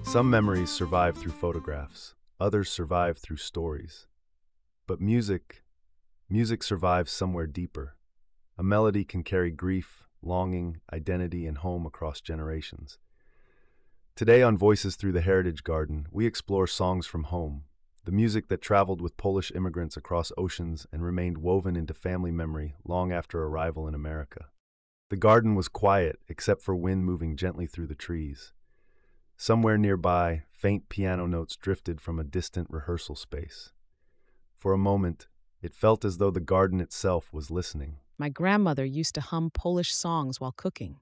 Some memories survive through photographs, others survive through stories. But music survives somewhere deeper. A melody can carry grief, longing, identity, and home across generations. Today on Voices Through the Heritage Garden, we explore songs from home, the music that traveled with Polish immigrants across oceans and remained woven into family memory long after arrival in America. The garden was quiet except for wind moving gently through the trees. Somewhere nearby, faint piano notes drifted from a distant rehearsal space. For a moment, it felt as though the garden itself was listening. My grandmother used to hum Polish songs while cooking.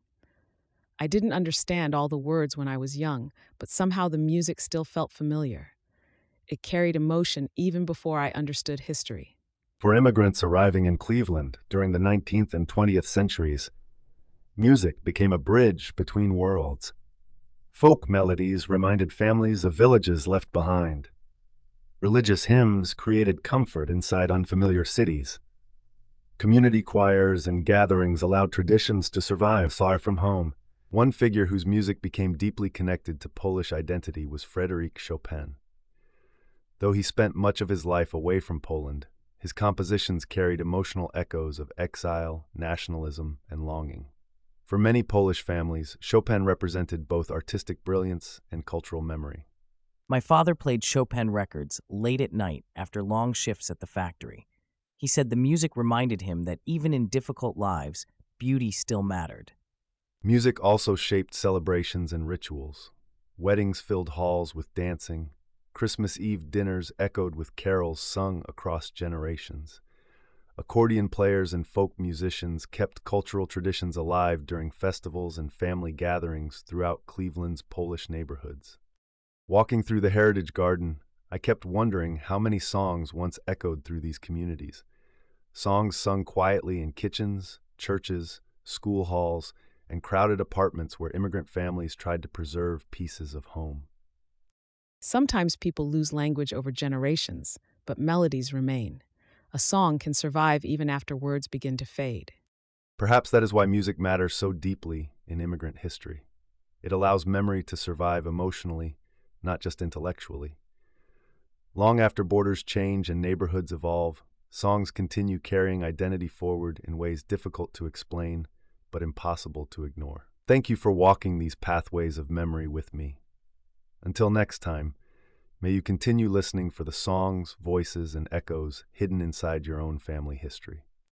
I didn't understand all the words when I was young, but somehow the music still felt familiar. It carried emotion even before I understood history. For immigrants arriving in Cleveland during the 19th and 20th centuries, music became a bridge between worlds. Folk melodies reminded families of villages left behind. Religious hymns created comfort inside unfamiliar cities. Community choirs and gatherings allowed traditions to survive far from home. One figure whose music became deeply connected to Polish identity was Frédéric Chopin. Though he spent much of his life away from Poland, his compositions carried emotional echoes of exile, nationalism, and longing. For many Polish families, Chopin represented both artistic brilliance and cultural memory. My father played Chopin records late at night after long shifts at the factory. He said the music reminded him that even in difficult lives, beauty still mattered. Music also shaped celebrations and rituals. Weddings filled halls with dancing. Christmas Eve dinners echoed with carols sung across generations. Accordion players and folk musicians kept cultural traditions alive during festivals and family gatherings throughout Cleveland's Polish neighborhoods. Walking through the Heritage Garden, I kept wondering how many songs once echoed through these communities. Songs sung quietly in kitchens, churches, school halls, and crowded apartments where immigrant families tried to preserve pieces of home. Sometimes people lose language over generations, but melodies remain. A song can survive even after words begin to fade. Perhaps that is why music matters so deeply in immigrant history. It allows memory to survive emotionally, not just intellectually. Long after borders change and neighborhoods evolve, songs continue carrying identity forward in ways difficult to explain, but impossible to ignore. Thank you for walking these pathways of memory with me. Until next time, may you continue listening for the songs, voices, and echoes hidden inside your own family history.